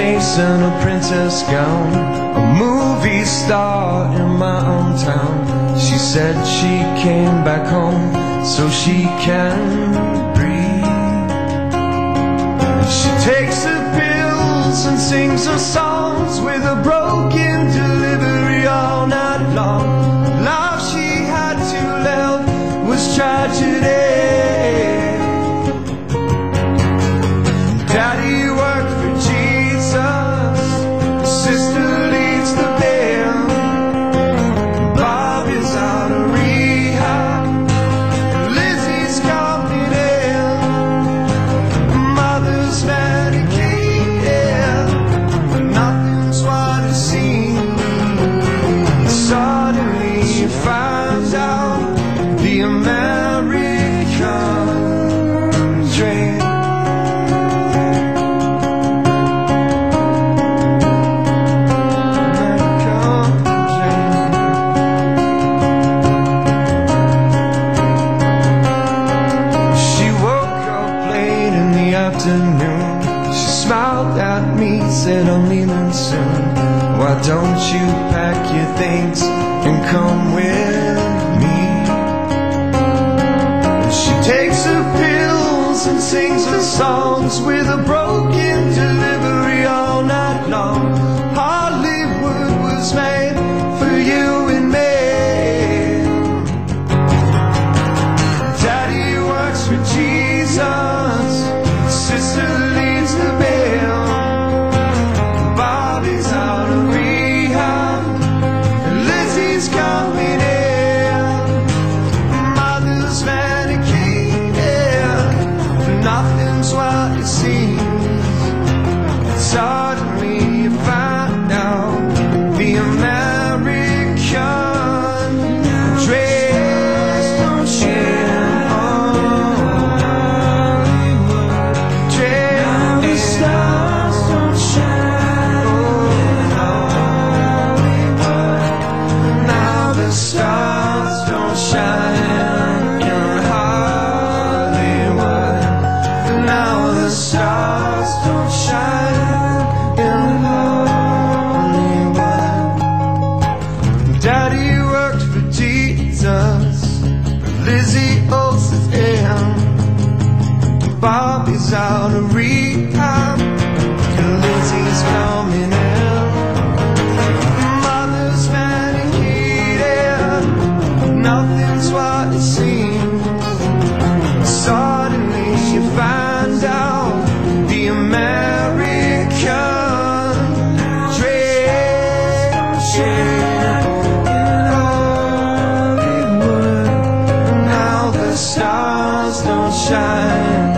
chasing a princess gown, a movie star in my own town. She said she came back home so she can breathe. She takes her pills and sings her songs with a broken delivery all night long. The life she had to live was tragedy. Daddy worked for Jesus, sister leads the band, Bob is out of rehab, Lizzie's coming in, mother's medicated, nothing's what it seems. Suddenly she finds out the American dream. She smiled at me, said I'm leaving soon. Why don't you pack your things and come with me? She takes her pills and sings her songs with a broken delivery all night long. Hollywood was made for you and me. Daddy works for Jesus, sister leads the band, Bobby's out of rehab, Lizzie's coming in, mother's medicated, nothing's what it seems. Suddenly you find out the American dream. Daddy worked for Jesus, Lizzie owes his end, Bobby's out of rehab, and Lizzie's coming in, mother's medicated, nothing's what it seems. Suddenly she finds out the American dream. Stars don't shine.